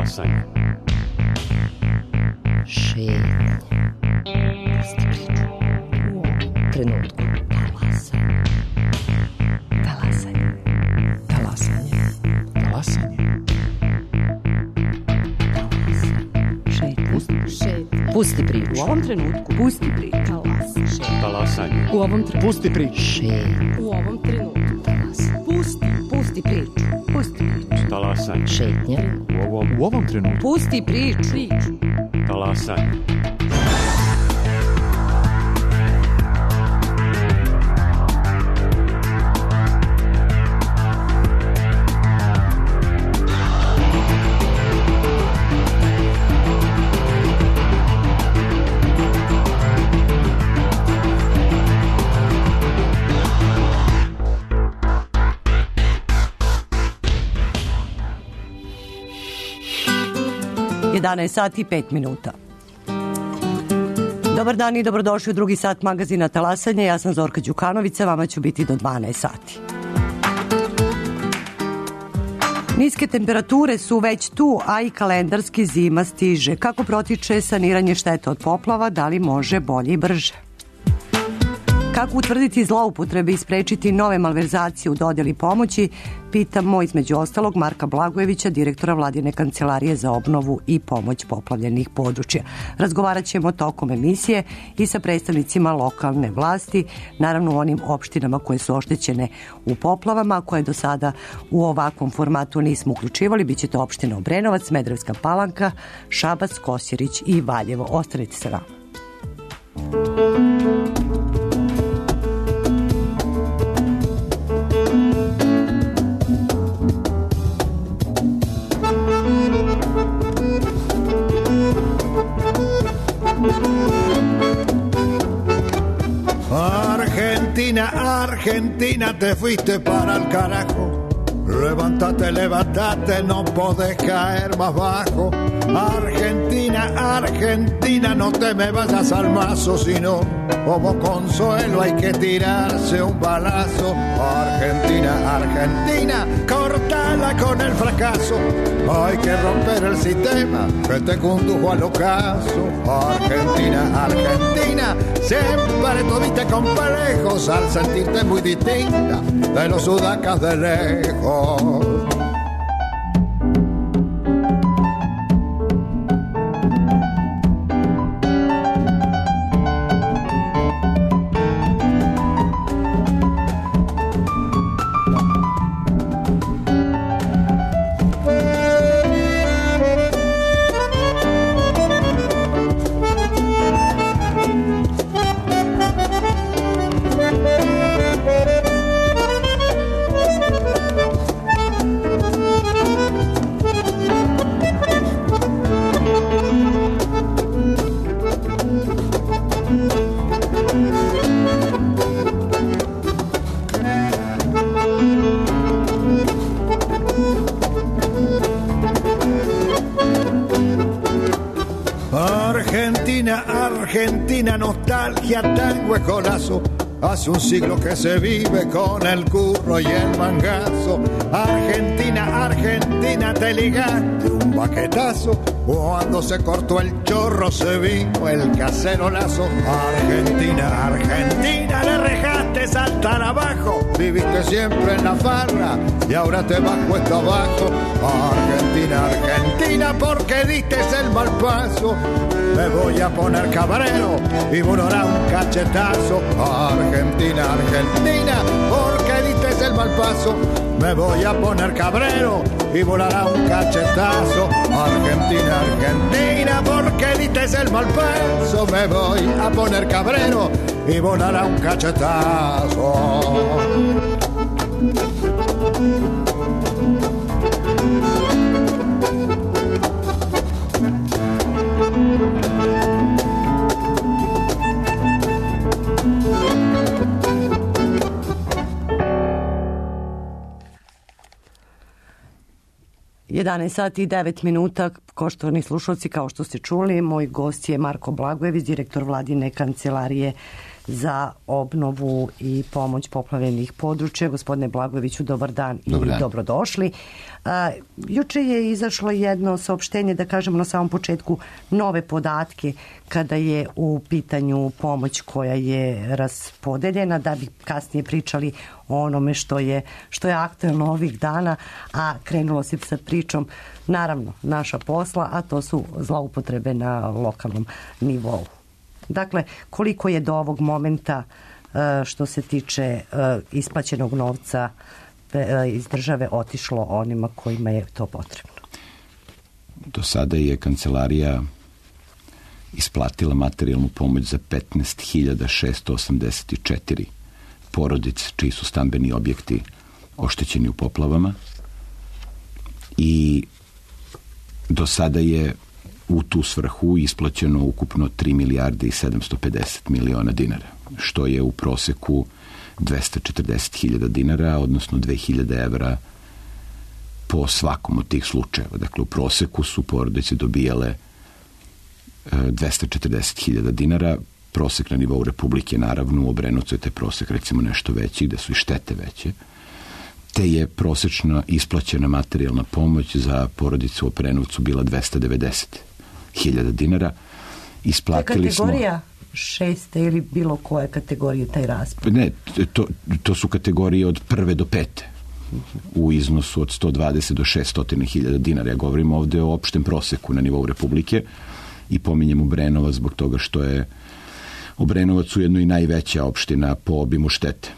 Talasanje. Šetnje. Pusti priču. U ovom trenutku. Talasanje. Talasanje. Talasanje. Talasanje. Šetnje. Pusti priču. U ovom trenutku. Pusti priču. Talasanje. U ovom trenutku. Pusti priču. Šetnje. U ovom trenutku. Pusti priču. Pusti priču. Talasanje. Šetnje. U ovom trenutku. Pusti priču. Talasanje. Sati i 5 minuta. Dobar dan i dobrodošli u drugi sat magazina Talasanje. Ja sam Zorka Đukanovića, vama ću biti do 12 sati. Niske temperature su već tu, a i kalendarski zima stiže. Kako protiče saniranje štete od poplava, da li može bolje i brže? Kako utvrditi zloupotrebe i sprečiti nove malverzacije u dodjeli pomoći, pitamo između ostalog Marka Blagojevića, direktora Vladine kancelarije za obnovu i pomoć poplavljenih područja. Razgovarat ćemo tokom emisije i sa predstavnicima lokalne vlasti, naravno u onim opštinama koje su oštećene u poplavama, koje do sada u ovakvom formatu nismo uključivali. Biće to opština Obrenovac, Smederevska Palanka, Šabac, Kosjerić i Valjevo. Ostanite sa nama. Argentina, te fuiste para el carajo. Levántate, levántate, no podés caer más bajo. Argentina, no te me vayas al mazo, sino como consuelo hay que tirarse un balazo. Argentina, cortala con el fracaso. Hay que romper el sistema que te condujo al ocaso. Argentina, siempre tuviste complejos al sentirte muy distinta de los sudacas de lejos. Argentina, nostalgia, tango, escolazo. Hace un siglo que se vive con el curro y el mangazo. Argentina, te ligaste un baquetazo. Cuando se cortó el chorro se vino el cacerolazo. Argentina, le rejaste saltar abajo. Viviste siempre en la farra y ahora te vas cuesta abajo. Argentina, porque diste el mal paso. Me voy a poner cabrero y volará un cachetazo. Argentina, porque diste el mal paso. Me voy a poner cabrero y volará un cachetazo. Argentina, porque diste el mal paso. Me voy a poner cabrero y volará un cachetazo. Sati i 9 minuta, poštovani slušalci, kao što ste čuli, moj gost je Marko Blagojević, direktor Vladine kancelarije za obnovu i pomoć poplavljenih područja. Gospodine Blagojeviću, dobar dan i dobrodošli. Juče je izašlo jedno saopštenje, da kažemo na samom početku, nove podatke kada je u pitanju pomoć koja je raspodeljena, da bi kasnije pričali o onome što je aktuelno ovih dana, a krenulo se sa pričom, naravno, naša posla, a to su zloupotrebe na lokalnom nivou. Dakle, koliko je do ovog momenta što se tiče isplaćenog novca iz države otišlo onima kojima je to potrebno? Do sada je kancelarija isplatila materijalnu pomoć za 15.684 porodice čiji su stambeni objekti oštećeni u poplavama i do sada je u tu svrhu isplaćeno ukupno 3 milijarde i 750 miliona dinara, što je u proseku 240.000 dinara, odnosno 2.000 evra po svakom od tih slučajeva. Dakle, u proseku su porodice dobijale 240.000 dinara, prosek na nivou Republike, naravno, u Obrenovcu je taj prosek recimo nešto veći, gde su i štete veće, te je prosečna isplaćena materijalna pomoć za porodicu u Obrenovcu bila 290.000 dinara. Isplatili smo... Kategorija 6. ili bilo koje kategorije taj raspad? Ne, to su kategorije od 1. do 5. u iznosu od 120 do 600.000 dinara. Ja govorim ovde o opštem proseku na nivou Republike i pominjem Obrenovac zbog toga što je Obrenovac ujedno i najveća opština po obimu štete.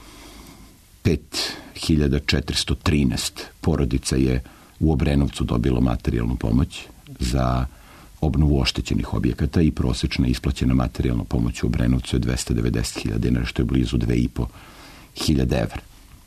5.413 porodica je u Obrenovcu dobilo materijalnu pomoć za obnovu oštećenih objekata i prosečna isplaćena materijalna pomoć u Obrenovcu je 290.000 dinara, što je blizu 2.500 evra.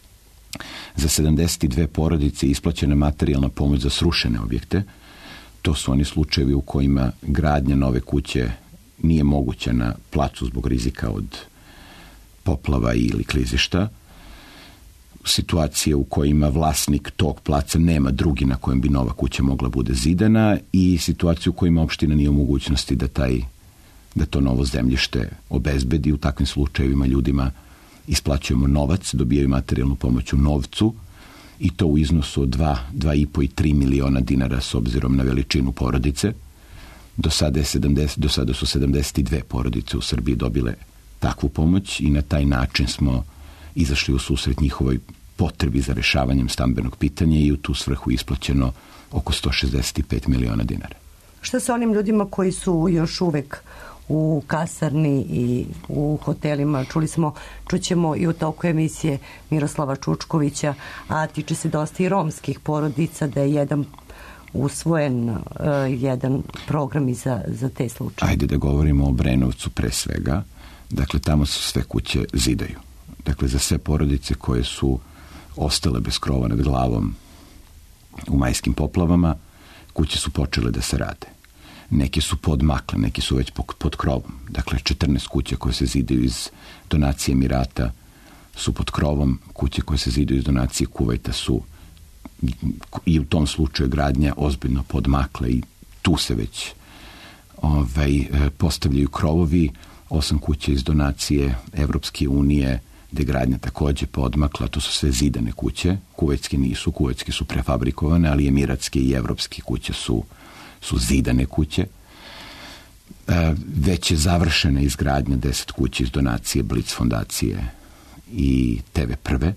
Za 72 porodice isplaćena materijalna pomoć za srušene objekte. To su oni slučajevi u kojima gradnja nove kuće nije moguća na placu zbog rizika od poplava ili klizišta. Situacije u kojima vlasnik tog placa nema drugi na kojem bi nova kuća mogla bude zidana i situacije u kojima opština nije u mogućnosti da to novo zemljište obezbedi. U takvim slučajevima ljudima isplaćujemo novac, dobijaju materijalnu pomoć u novcu i to u iznosu od 2,5 i 3 miliona dinara s obzirom na veličinu porodice. Do sada su 72 porodice u Srbiji dobile takvu pomoć i na taj način smo izašli u susret njihovoj potrebi za rešavanjem stambenog pitanja i u tu svrhu isplaćeno oko 165 miliona dinara. Šta sa onim ljudima koji su još uvek u kasarni i u hotelima? Čućemo i u toku emisije Miroslava Čučkovića, a tiče se dosta i romskih porodica, da je usvojen jedan program i za te slučaje. Ajde da govorimo o Obrenovcu pre svega. Dakle, tamo su sve kuće zidaju. Dakle, za sve porodice koje su ostale bez krova nad glavom u majskim poplavama, kuće su počele da se rade. Neki su podmakle, neki su već pod krovom. Dakle, 14 kuća koje se zidaju iz donacije Emirata su pod krovom, kuće koje se zidaju iz donacije Kuvajta su i u tom slučaju gradnja ozbiljno podmakla i tu se već postavljaju krovovi. 8 kuća iz donacije Evropske unije gde gradnja takođe podmakla, to su sve zidane kuće. Kuvajtske nisu, kuvajtske su prefabrikovane, ali emiratske i evropske kuće su zidane kuće. Već je završena izgradnja 10 kuća iz donacije Blic fondacije i TV Prve.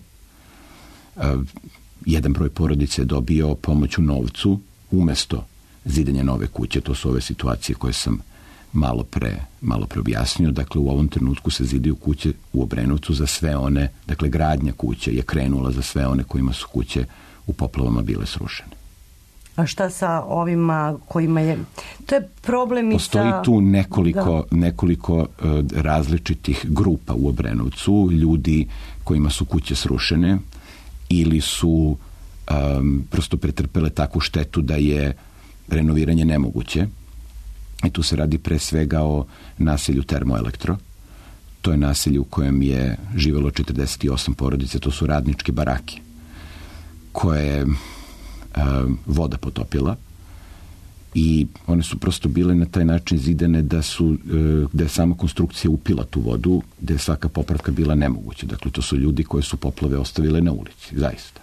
Jedan broj porodice je dobio pomoć u novcu umesto zidanja nove kuće. To su ove situacije koje sam malo pre objasnio. Dakle, u ovom trenutku se zidaju kuće u Obrenovcu za sve one, dakle, gradnja kuće je krenula za sve one kojima su kuće u poplavama bile srušene. A šta sa ovima kojima je... To je problem i sa... Postoji tu nekoliko različitih grupa u Obrenovcu, ljudi kojima su kuće srušene ili su prosto pretrpele takvu štetu da je renoviranje nemoguće. I tu se radi pre svega o naselju Termoelektro. To je naselje u kojem je živelo 48 porodice, to su radničke barake koje je voda potopila I one su prosto bile na taj način zidane da je sama konstrukcija upila tu vodu, da je svaka popravka bila nemoguća. Dakle, to su ljudi koji su poplave ostavile na ulici, zaista.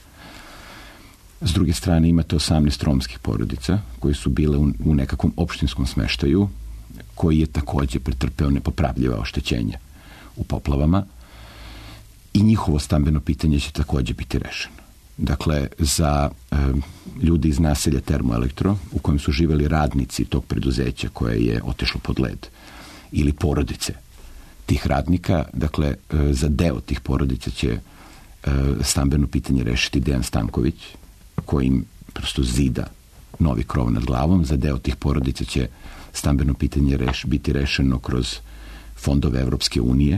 S druge strane, imate 18 romskih porodica koji su bile u nekakvom opštinskom smeštaju, koji je takođe pretrpeo nepopravljiva oštećenja u poplavama i njihovo stambeno pitanje će takođe biti rešeno. Dakle, za ljudi iz naselja Termoelektro, u kojem su živeli radnici tog preduzeća koje je otišlo pod led, ili porodice tih radnika, dakle, za deo tih porodica će stambeno pitanje rešiti Dejan Stanković, koji im prosto zida novi krov nad glavom. Za deo tih porodica će stambeno pitanje biti rešeno kroz fondove Evropske unije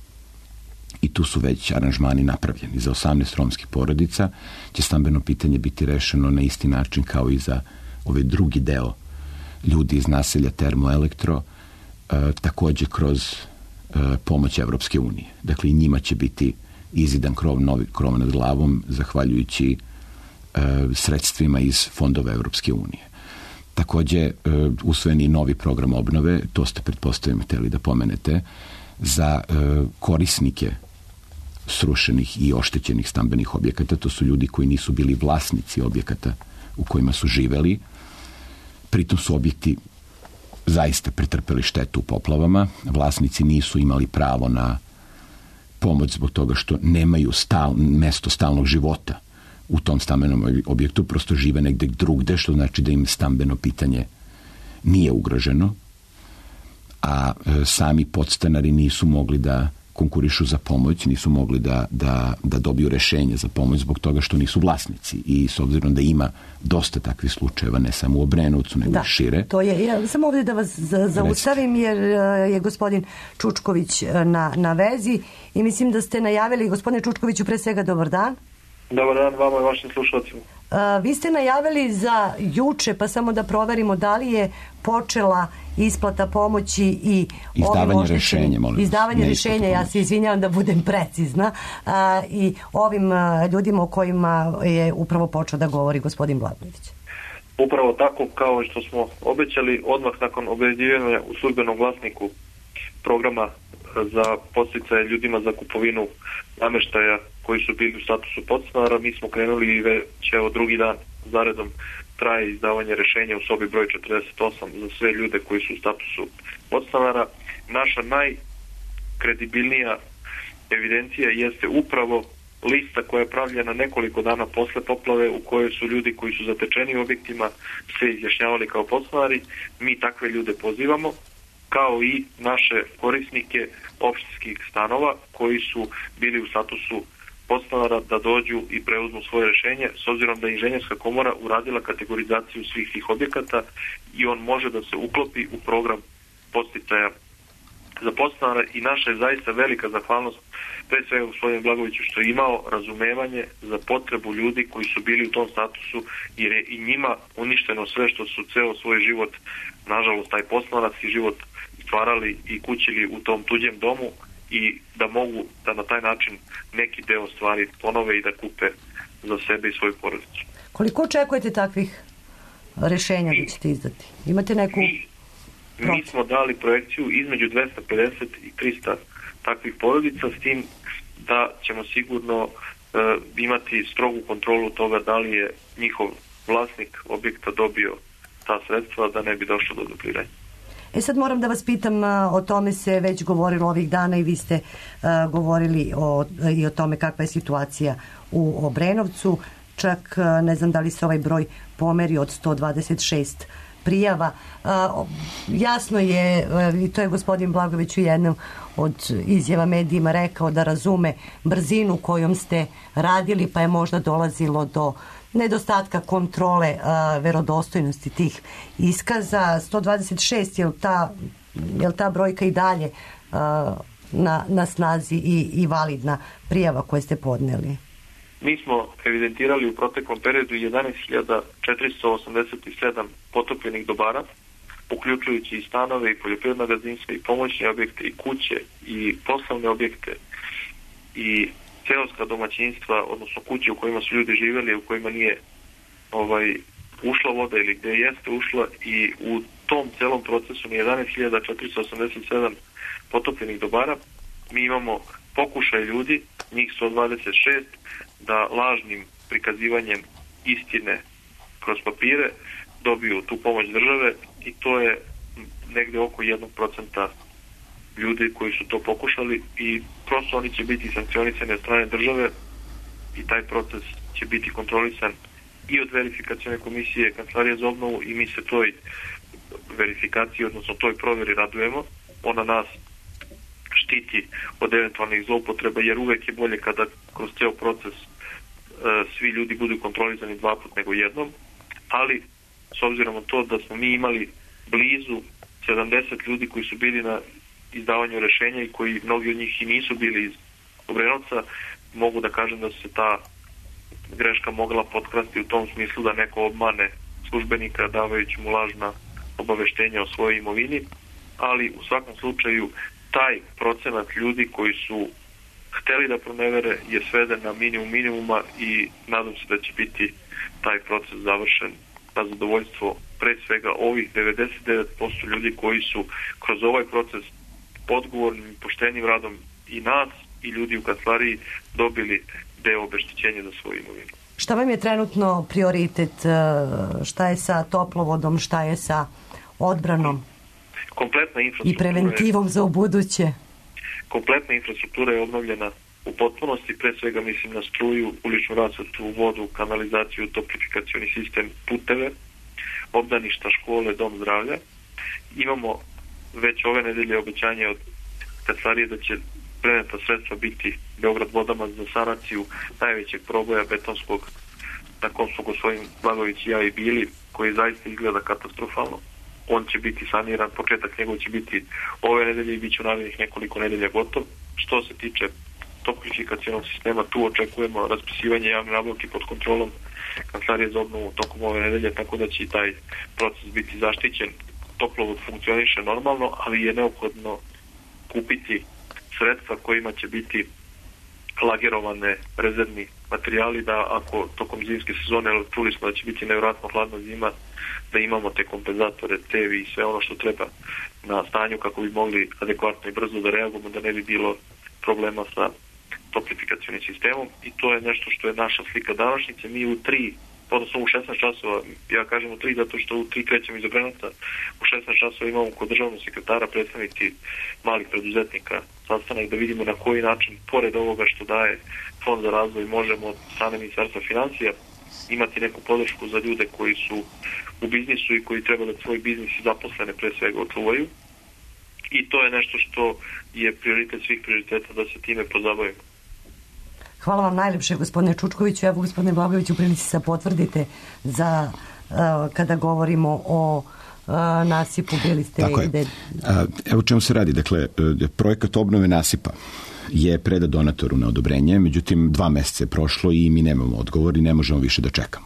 i tu su već aranžmani napravljeni. Za 18 romskih porodica će stambeno pitanje biti rešeno na isti način kao i za ovaj drugi deo ljudi iz naselja Termoelektro, takođe kroz pomoć Evropske unije. Dakle, i njima će biti izidan novi krov nad glavom zahvaljujući sredstvima iz fondova Evropske unije. Takođe, usvojen je novi program obnove, to ste pretpostavljamo hteli da pomenete, za korisnike srušenih i oštećenih stambenih objekata. To su ljudi koji nisu bili vlasnici objekata u kojima su živeli. Pritom su objekti zaista pretrpeli štetu u poplavama. Vlasnici nisu imali pravo na pomoć zbog toga što nemaju mesto stalnog života u tom stambenom objektu, prosto žive negde drugde, što znači da im stambeno pitanje nije ugroženo, a sami podstanari nisu mogli da konkurišu za pomoć, nisu mogli da dobiju rešenje za pomoć zbog toga što nisu vlasnici. I s obzirom da ima dosta takvih slučajeva, ne samo u Obrenovcu, nego i šire. To je. Ja sam ovdje da vas zaustavim, jer je gospodin Čučković na vezi i mislim da ste najavili, gospodine Čučkoviću, pre svega dobar dan. Dobar dan vama i vašim slušalcima. Vi ste najavili za juče, pa samo da proverimo da li je počela isplata pomoći i izdavanje rešenja, molim. Izdavanje rešenja, ja se izvinjavam da budem precizna, i ovim ljudima o kojima je upravo počeo da govori gospodin Blagojević. Upravo tako kao što smo obećali, odmah nakon objavljivanja u Službenom glasniku programa za podsticaje ljudima za kupovinu nameštaja koji su bili u statusu podstanara, mi smo krenuli i već evo drugi dan zaredom traje izdavanje rešenja u sobi broj 48 za sve ljude koji su u statusu podstanara. Naša najkredibilnija evidencija jeste upravo lista koja je pravljena nekoliko dana posle poplave, u kojoj su ljudi koji su zatečeni u objektima se izjašnjavali kao podstanari. Mi takve ljude pozivamo, kao i naše korisnike opštinskih stanova koji su bili u statusu podstanara da dođu i preuzmu svoje rešenje, s obzirom da je Inženjerska komora uradila kategorizaciju svih tih objekata i on može da se uklopi u program podsticaja za podstanara i naša je zaista velika zahvalnost pre svega gospodinu Blagoviću što je imao razumevanje za potrebu ljudi koji su bili u tom statusu, jer je i njima uništeno sve što su ceo svoj život, nažalost taj podstanarski život, stvarali i kućili u tom tuđem domu i da mogu da na taj način neki deo stvari ponove i da kupe za sebe i svoju porodicu. Koliko očekujete takvih rešenja da ćete izdati? Imate neku... Mi smo dali projekciju između 250 i 300 takvih porodica, s tim da ćemo sigurno imati strogu kontrolu toga da li je njihov vlasnik objekta dobio ta sredstva, da ne bi došlo do dupliranja. Sad moram da vas pitam, o tome se već govorilo ovih dana i vi ste govorili i o tome kakva je situacija u Obrenovcu. Čak ne znam da li se ovaj broj pomeri od 126 prijava. Jasno je, i to je gospodin Blagojević u jednom od izjava medijima rekao, da razume brzinu kojom ste radili, pa je možda dolazilo do nedostatka kontrole verodostojnosti tih iskaza. 126, je li ta brojka i dalje na snazi i validna prijava koje ste podneli? Mi smo evidentirali u proteklom periodu 11.487 potopljenih dobara, uključujući i stanove, i poljoprivredna gazdinstva, i pomoćne objekte, i kuće, i poslovne objekte, i seoska domaćinstva, odnosno kuće u kojima su ljudi živjeli, u kojima nije ušla voda ili gde jeste ušla, i u tom celom procesu 11.487 potopljenih dobara. Mi imamo pokušaj ljudi, njih 126, da lažnim prikazivanjem istine kroz papire dobiju tu pomoć države, i to je negde oko 1% ljudi koji su to pokušali, i prosto oni će biti sankcionisani od strane države i taj proces će biti kontrolisan i od verifikacione komisije Kancelarije za obnovu, i mi se toj verifikaciji, odnosno toj provjeri radujemo. Ona nas štiti od eventualnih zloupotreba, jer uvek je bolje kada kroz ceo proces svi ljudi budu kontrolisani 2 puta nego jednom, ali s obzirom na to da smo mi imali blizu 70 ljudi koji su bili na izdavanju rešenja i koji mnogi od njih i nisu bili iz Obrenovca, mogu da kažem da se ta greška mogla potkrasti u tom smislu da neko obmane službenika davajući mu lažna obaveštenja o svojoj imovini, ali u svakom slučaju taj procenat ljudi koji su hteli da pronevere je sveden na minimum minimuma, i nadam se da će biti taj proces završen na zadovoljstvo pre svega ovih 99% ljudi koji su kroz ovaj proces odgovornim i poštenim radom i nas i ljudi u kancelariji dobili deo obeštećenja za svoju imovinu. Šta vam je trenutno prioritet? Šta je sa toplovodom? Šta je sa odbranom? Kompletna infrastruktura i preventivom za ubuduće? Kompletna infrastruktura je obnovljena u potpunosti, pre svega mislim na struju, uličnu rasvetu, vodu, kanalizaciju, toplifikacioni sistem, puteve, obdaništa, škole, dom zdravlja. Imamo već ove nedelje obećanje od kancelarije da će preneta sredstva biti Beograd vodama za sanaciju najvećeg proboja betonskog na kom su gospodin Blagović i ja i bili, koji zaista izgleda katastrofalno. On će biti saniran, početak njegov će biti ove nedelje i bit će u narednih nekoliko nedelja gotov. Što se tiče toplifikacionog sistema, tu očekujemo raspisivanje javne nabavke pod kontrolom Kancelarije za obnovu tokom ove nedelje, tako da će i taj proces biti zaštićen. Toplovod funkcioniše normalno, ali je neophodno kupiti sredstva kojima će biti lagerovane rezervni materijali, da ako tokom zimske sezone, čuli smo da će biti nevjerojatno hladna zima, da imamo te kompenzatore, cevi i sve ono što treba na stanju kako bi mogli adekvatno i brzo da reagujemo, da ne bi bilo problema sa toplifikacionim sistemom. I to je nešto što je naša slika današnjice. Mi u 3, odnosno u 16 časova, ja kažem u 3 zato što u 3 krećemo iz Obrenovca, u 16 časova imamo kod državnog sekretara predstavnici malih preduzetnika sastanak da vidimo na koji način, pored ovoga što daje Fond za razvoj, možemo od strane Ministarstva financija imati neku podršku za ljude koji su u biznisu i koji treba da svoj biznis i zaposlene pre svega očuvaju. I to je nešto što je prioritet svih prioriteta, da se time pozabavimo. Hvala vam najlepše, gospodine Čučkoviću. Evo, gospodine Blagoviću, prilici se potvrdite za kada govorimo o nasipu, bili ste... Tako je. Evo čemu se radi. Dakle, projekat obnove nasipa je predat donatoru na odobrenje, međutim 2 meseca je prošlo i mi nemamo odgovor i ne možemo više da čekamo.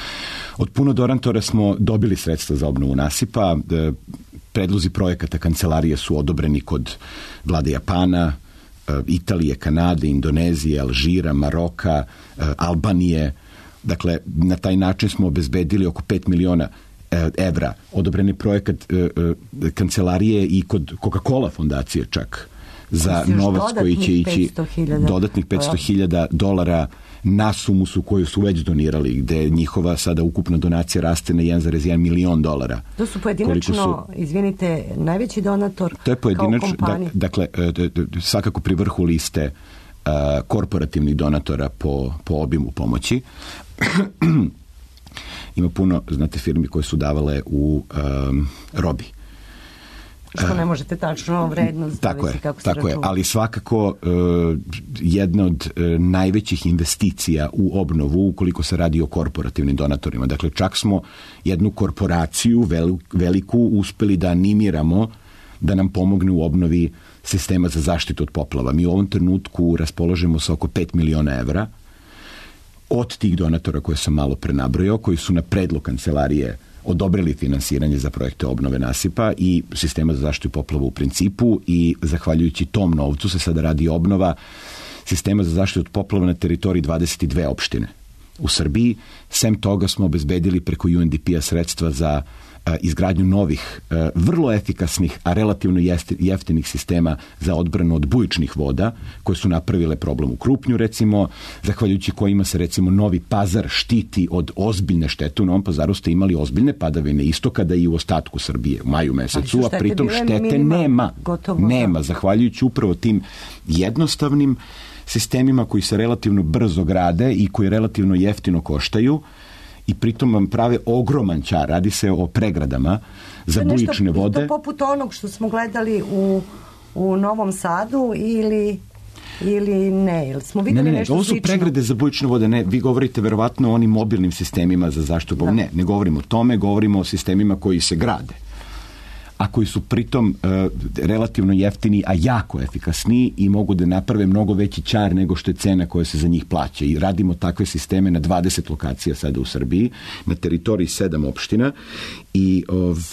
Od puno donatora smo dobili sredstva za obnovu nasipa. Predlozi projekata kancelarije su odobreni kod vlade Japana, Italije, Kanade, Indonezije, Alžira, Maroka, Albanije. Dakle, na taj način smo obezbedili oko 5 miliona evra. Odobreni projekat kancelarije i kod Coca-Cola fondacije čak za novac koji će ići dodatnih $500,000 na sumu koju su već donirali, gde njihova sada ukupna donacija raste na $1,1 milion. To su pojedinačno, izvinite, najveći donator to je pojedinačno, kao kompanija? Dakle, svakako pri vrhu liste korporativnih donatora po obimu pomoći. Ima puno, znate, firmi koje su davale u robi. Što ne možete tačno vrednost staviti kako se računa. Tako je, ali svakako jedna od najvećih investicija u obnovu ukoliko se radi o korporativnim donatorima. Dakle, čak smo jednu korporaciju veliku uspeli da animiramo da nam pomogne u obnovi sistema za zaštitu od poplava. Mi u ovom trenutku raspolažemo sa oko 5 miliona evra od tih donatora koje sam malo pre nabrojao, koji su na predlog kancelarije odobrili finansiranje za projekte obnove nasipa i sistema za zaštitu poplava u principu, i zahvaljujući tom novcu se sada radi obnova sistema za zaštitu od poplava na teritoriji 22 opštine u Srbiji. Sem toga smo obezbedili preko UNDP-a sredstva za izgradnju novih, vrlo efikasnih, a relativno jeftinih sistema za odbranu od bujičnih voda, koje su napravile problem u Krupnju, recimo, zahvaljujući kojima se, recimo, Novi Pazar štiti od ozbiljne štete. U Novom Pazaru ste imali ozbiljne padavine isto kada i u ostatku Srbije, u maju mesecu, a pritom štete nema, zahvaljujući upravo tim jednostavnim sistemima koji se relativno brzo grade i koji relativno jeftino koštaju, i pritom vam prave ogroman ćar. Radi se o pregradama za bujične vode. To poput onog što smo gledali u Novom Sadu ili ne? Ili smo videli nešto ovo su slično? pregrade za bujične vode. Ne, vi govorite verovatno o onim mobilnim sistemima za zaštitu. Ne govorimo o tome, govorimo o sistemima koji se grade, a koji su pritom relativno jeftini, a jako efikasni i mogu da naprave mnogo veći ćar nego što je cena koja se za njih plaća. I radimo takve sisteme na 20 lokacija sada u Srbiji, na teritoriji 7 opština i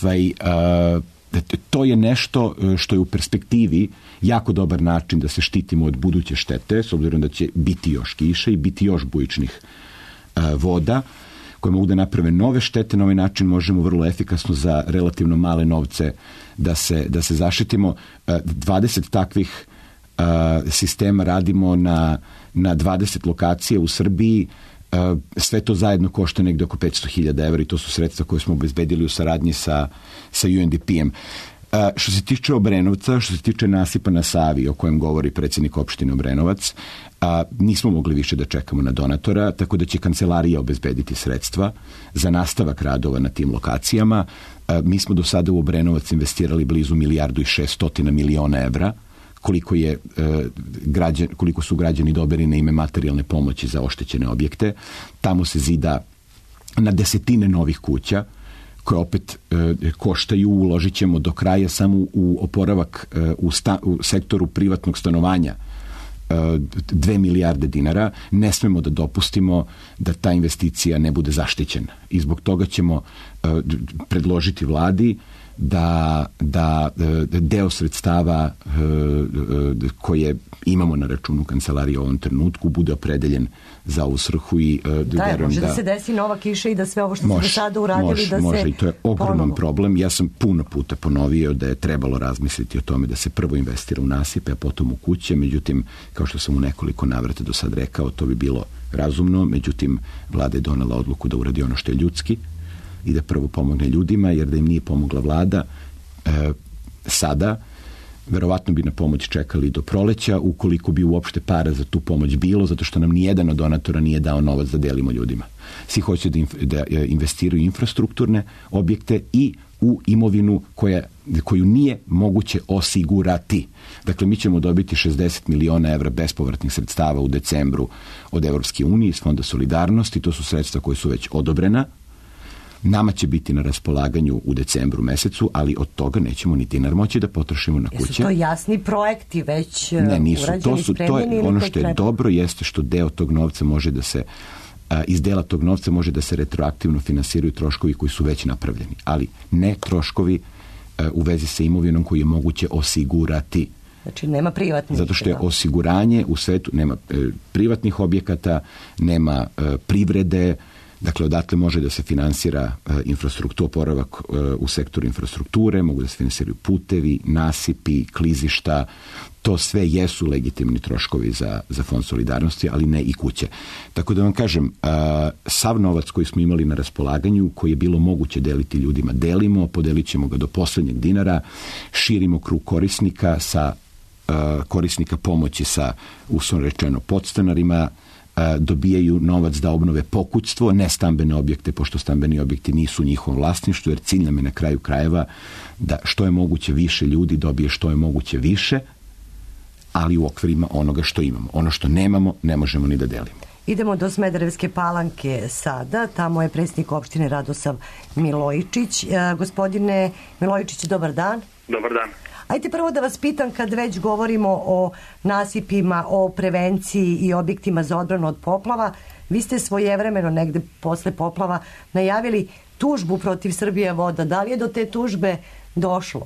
to je nešto što je u perspektivi jako dobar način da se štitimo od buduće štete, s obzirom da će biti još kiše i biti još bujičnih voda, koje mogu da naprave nove štete. Na ovaj način možemo vrlo efikasno za relativno male novce da se zaštitimo. 20 takvih sistema radimo na 20 lokacija u Srbiji. Sve to zajedno košta negde oko 500.000 evra i to su sredstva koje smo obezbedili u saradnji sa UNDP-em. Što se tiče Obrenovca, što se tiče nasipa na Savi, o kojem govori predsjednik opštine Obrenovac, nismo mogli više da čekamo na donatora, tako da će kancelarija obezbediti sredstva za nastavak radova na tim lokacijama. Mi smo do sada u Obrenovac investirali blizu 1.600.000.000 evra, koliko su građani dobili na ime materijalne pomoći za oštećene objekte. Tamo se zida na desetine novih kuća, koje opet koštaju, uložit ćemo do kraja samo u oporavak u sektoru privatnog stanovanja 2 milijarde dinara. Ne smemo da dopustimo da ta investicija ne bude zaštićena. I zbog toga ćemo predložiti vladi da deo sredstava koje imamo na računu kancelarije u ovom trenutku bude opredeljen za ovu svrhu i može da se desi nova kiša i da sve ovo što smo do sada uradili može, i to je ogroman problem. Ja sam puno puta ponovio da je trebalo razmisliti o tome da se prvo investira u nasipe, a potom u kuće. Međutim, kao što sam u nekoliko navrata do sad rekao, to bi bilo razumno. Međutim, vlada je donela odluku da uradi ono što je ljudski i da prvo pomogne ljudima, jer da im nije pomogla vlada sada, verovatno bi na pomoć čekali do proleća, ukoliko bi uopšte para za tu pomoć bilo, zato što nam nijedan od donatora nije dao novac da delimo ljudima. Svi hoće da investiraju u infrastrukturne objekte i u imovinu koju nije moguće osigurati. Dakle, mi ćemo dobiti 60 miliona evra bespovratnih sredstava u decembru od Evropske unije iz Fonda solidarnosti. To su sredstva koje su već odobrena. Nama će biti na raspolaganju u decembru mesecu, ali od toga nećemo ni dinar moći da potrošimo na kuće. Jesu to jasni projekti već urađeni, spremljeni? Ono što je dobro jeste što deo tog novca može da se iz dela tog novca može da se retroaktivno finansiraju troškovi koji su već napravljeni, ali ne troškovi u vezi sa imovinom koju je moguće osigurati. Znači nema privatnih. Zato što je osiguranje u svetu, nema privatnih objekata, nema privrede. Dakle, odatle može da se finansira infrastruktura, oporavak u sektoru infrastrukture, mogu da se finansiraju putevi, nasipi, klizišta. To sve jesu legitimni troškovi za Fond solidarnosti, ali ne i kuće. Tako da vam kažem, sav novac koji smo imali na raspolaganju, koji je bilo moguće deliti ljudima, delimo, podelit ćemo ga do poslednjeg dinara, širimo krug korisnika sa korisnika pomoći sa, uslovno rečeno, podstanarima, dobijaju novac da obnove pokućstvo, ne stambene objekte, pošto stambeni objekti nisu u njihovom vlasništvu, jer cilj nam je na kraju krajeva da što je moguće više ljudi dobije što je moguće više, ali u okvirima onoga što imamo. Ono što nemamo, ne možemo ni da delimo. Idemo do Smederevske Palanke sada. Tamo je predsjednik opštine Radosav Milojičić. Gospodine Milojičić, dobar dan. Dobar dan. Ajde prvo da vas pitam, kad već govorimo o nasipima, o prevenciji i objektima za odbranu od poplava, vi ste svojevremeno negde posle poplava najavili tužbu protiv Srbije voda. Da li je do te tužbe došlo?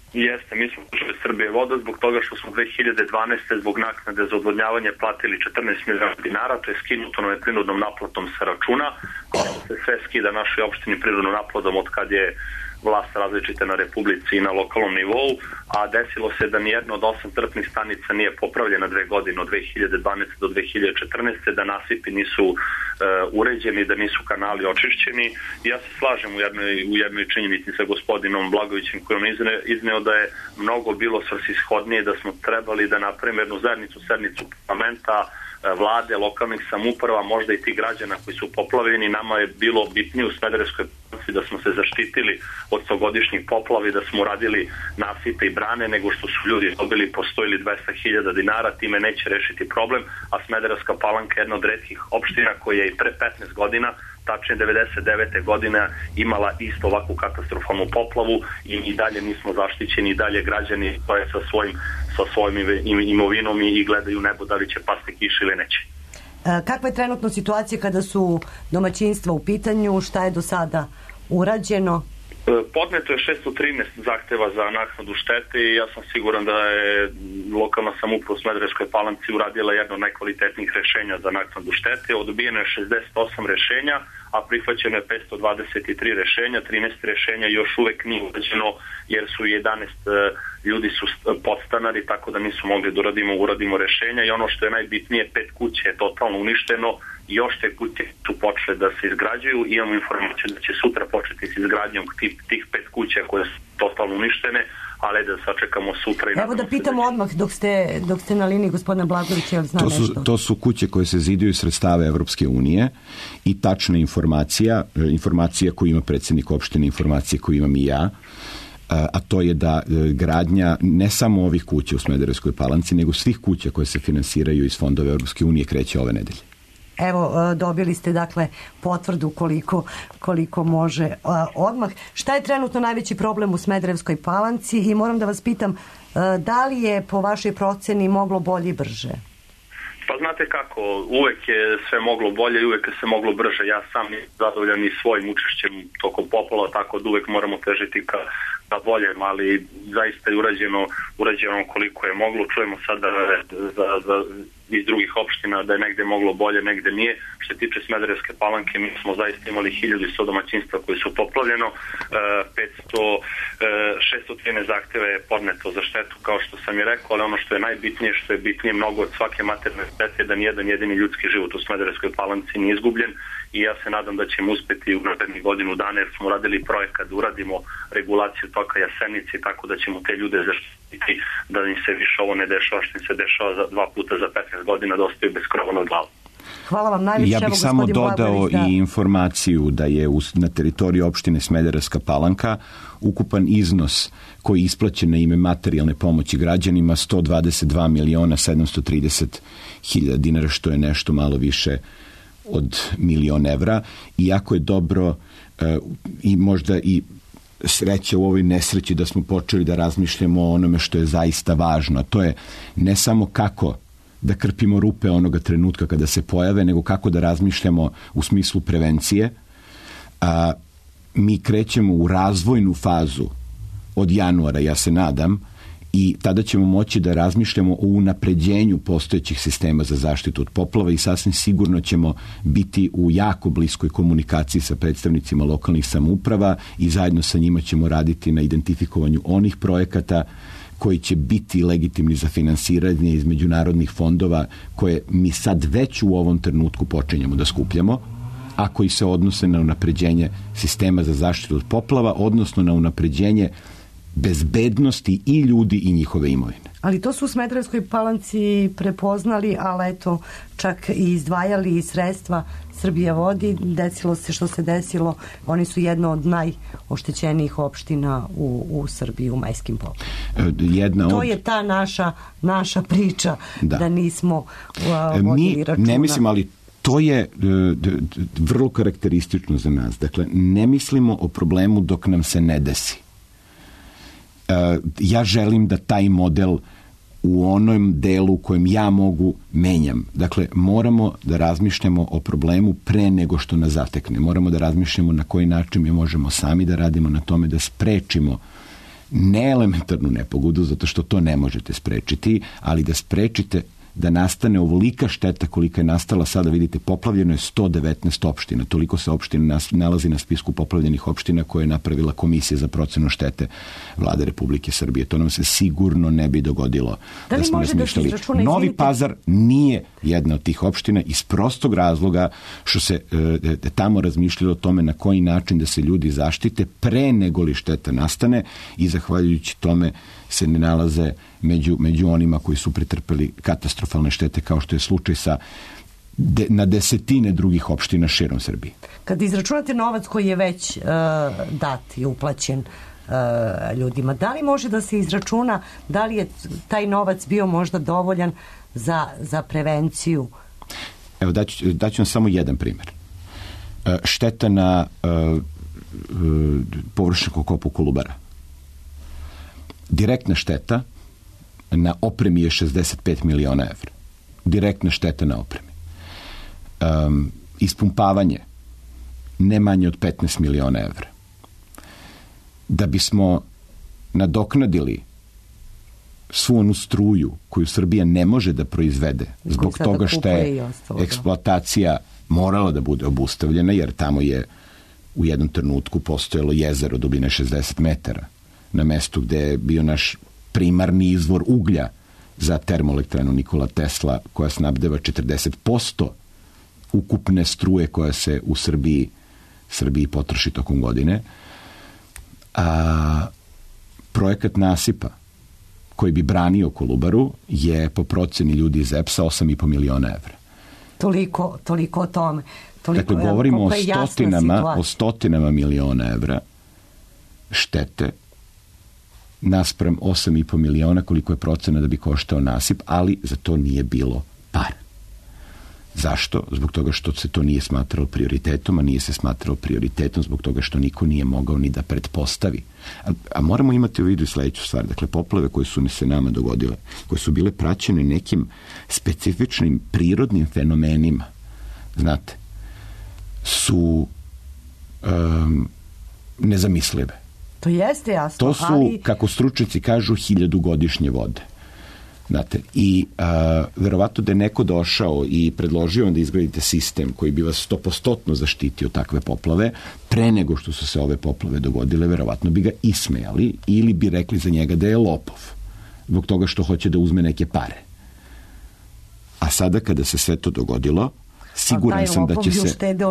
Jeste, mi smo ušli Srbije voda zbog toga što smo 2012. zbog naknade za odvodnjavanje platili 14 miliona dinara, to je skinuto na prinudnom naplatom sa računa, a se sve skida našoj opštini prinudnom naplatom od kad je vlast različite na republici i na lokalnom nivou, a desilo se da nijedno od 8 crpnih stanica nije popravljena 2 godine od 2012. do 2014. da nasipi nisu uređeni, da nisu kanali očišćeni. Ja se slažem u jednoj činjenici sa gospodinom Blagovićem kojom izneo da je mnogo bilo svrsishodnije, da smo trebali da napravimo jednu sednicu parlamenta, vlade, lokalnih samouprava, možda i tih građana koji su poplavljeni. Nama je bilo bitnije u Smederevskoj Palanci da smo se zaštitili od 100-godišnjih poplavi, da smo uradili nasipe i brane, nego što su ljudi dobili po 100 ili 200.000 dinara, time neće rešiti problem, a Smederevska Palanka je jedna od retkih opština koja je i pre 15 godina, tačnije 99. godina, imala isto ovakvu katastrofalnu poplavu i dalje nismo zaštićeni, i dalje građani stoje sa svojim imovinom i gledaju nebo da li će pasti kiša ili neće. Kakva je trenutno situacija kada su domaćinstva u pitanju? Šta je do sada urađeno? Podneto je 613 zahteva za naknadu štete i ja sam siguran da je lokalna samouprava u Smederevskoj Palanci uradila jedno od najkvalitetnijih rešenja za naknadu štete. Odbijeno je 68 rešenja, a prihvaćeno je 523 rešenja. 13 rešenja još uvek nije urađeno jer su 11 ljudi su podstanari, tako da nisu mogli da uradimo rešenja, i ono što je najbitnije, 5 kuće je totalno uništeno, još te kuće su počele da se izgrađuju. Imamo informaciju da će sutra početi s izgradnjom tih 5 kuća koje su totalno uništene, ali da sačekamo sutra. Evo da pitamo odmah dok ste na liniji, gospodina Blagovića, jel zna nešto? To su kuće koje se ziduju sredstava Evropske unije i tačna informacija koju ima predsjednik opštine, informacije koju imam i ja, a to je da gradnja ne samo ovih kuća u Smederevskoj Palanci, nego svih kuća koje se finansiraju iz fondova Evropske unije kreće ove nedelje. Evo, dobili ste dakle potvrdu koliko može odmah. Šta je trenutno najveći problem u Smederevskoj Palanci i moram da vas pitam, da li je po vašoj proceni moglo bolje i brže? Pa znate kako, uvek je sve moglo bolje i uvek je se moglo brže. Ja sam nisam zadovoljan i svojim učešćem tokom poplava, tako da uvek moramo težiti ka boljem, ali zaista je urađeno koliko je moglo. Čujemo sada iz drugih opština da je negde moglo bolje, negde nije. Što se tiče Smederevske Palanke, mi smo zaista imali 1100 domaćinstva koji su poplavljeno, 613 zahteva je podneto za štetu, kao što sam i rekao, ali ono što je najbitnije, što je bitnije mnogo od svake materijalne štete, da nijedan jedini ljudski život u Smederevskoj Palanci nije izgubljen, i ja se nadam da ćemo uspeti u narednih godinu dana, jer smo uradili projekat da uradimo regulaciju toka Jasenice, tako da ćemo te ljude zaštiti da im se više ovo ne dešava što im se dešava za 2 puta za 15 godina, da ostaju bez krova nad glavom. Hvala vam najviše. Ja bih samo dodao i informaciju da je na teritoriji opštine Smederevska Palanka ukupan iznos koji je isplaćen na ime materijalne pomoći građanima 122.730.000 dinara, što je nešto malo više od 1.000.000 evra. I jako je dobro i možda i sreće u ovoj nesreći da smo počeli da razmišljamo o onome što je zaista važno. To je ne samo kako da krpimo rupe onoga trenutka kada se pojave, nego kako da razmišljamo u smislu prevencije. Mi krećemo u razvojnu fazu od januara, ja se nadam, i tada ćemo moći da razmišljamo o unapređenju postojećih sistema za zaštitu od poplava i sasvim sigurno ćemo biti u jako bliskoj komunikaciji sa predstavnicima lokalnih samouprava i zajedno sa njima ćemo raditi na identifikovanju onih projekata koji će biti legitimni za finansiranje iz međunarodnih fondova koje mi sad već u ovom trenutku počinjemo da skupljamo, a koji se odnose na unapređenje sistema za zaštitu od poplava, odnosno na unapređenje bezbednosti i ljudi i njihove imovine. Ali to su u Smederevskoj Palanci prepoznali, ali eto, čak i izdvajali sredstva Srbija vodi. Desilo se što se desilo. Oni su jedna od najoštećenijih opština u Srbiji u majskim poplavama. To je ta naša priča da nismo vodili računa. Ne mislim, ali to je vrlo karakteristično za nas. Dakle, ne mislimo o problemu dok nam se ne desi. Ja želim da taj model u onom delu u kojem ja mogu menjam. Dakle, moramo da razmišljamo o problemu pre nego što nas zatekne. Moramo da razmišljamo na koji način mi možemo sami da radimo na tome da sprečimo ne elementarnu nepogodu, zato što to ne možete sprečiti, ali da sprečite da nastane ovolika šteta kolika je nastala sada, vidite, poplavljeno je 119 opština, toliko se opština nalazi na spisku poplavljenih opština koje je napravila Komisija za procenu štete Vlade Republike Srbije. To nam se sigurno ne bi dogodilo da smo razmišljali. Novi Pazar nije jedna od tih opština iz prostog razloga što se tamo razmišljalo o tome na koji način da se ljudi zaštite pre nego li šteta nastane i zahvaljujući tome se ne nalaze među onima koji su pretrpeli katastrofalne štete kao što je slučaj na desetine drugih opština širom Srbije. Kad izračunate novac koji je već dat i uplaćen ljudima, da li može da se izračuna da li je taj novac bio možda dovoljan za prevenciju? Evo, daću vam samo jedan primjer. Šteta na površinskom kopu Kolubara. Direktna šteta na opremi je 65 miliona evra. Direktna šteta na opremi. Ispumpavanje ne manje od 15 miliona evra. Da bismo nadoknadili svu onu struju koju Srbija ne može da proizvede zbog toga što je eksploatacija morala da bude obustavljena, jer tamo je u jednom trenutku postojalo jezero dubine 60 metara na mestu gde je bio naš primarni izvor uglja za termoelektranu Nikola Tesla, koja snabdeva 40% ukupne struje koja se u Srbiji potroši tokom godine. A projekat nasipa koji bi branio Kolubaru je po proceni ljudi iz EPS-a 8,5 miliona evra. Toliko o tome. Dakle, govorimo o stotinama miliona evra štete naspram 8,5 miliona koliko je procena da bi koštao nasip, ali za to nije bilo para. Zašto? Zbog toga što se to nije smatralo prioritetom, a nije se smatralo prioritetom zbog toga što niko nije mogao ni da pretpostavi. A moramo imati u vidu sledeću stvar. Dakle, poplave koje su se nama dogodile, koje su bile praćene nekim specifičnim prirodnim fenomenima, znate, su nezamislive. To jeste jasno. To su, kako stručnjaci kažu, 1000-godišnje vode. Znate, i verovatno da je neko došao i predložio vam da izgradite sistem koji bi vas 100% zaštitio takve poplave, pre nego što su se ove poplave dogodile, verovatno bi ga ismejali ili bi rekli za njega da je lopov, zbog toga što hoće da uzme neke pare. A sada kada se sve to dogodilo, siguran sam da će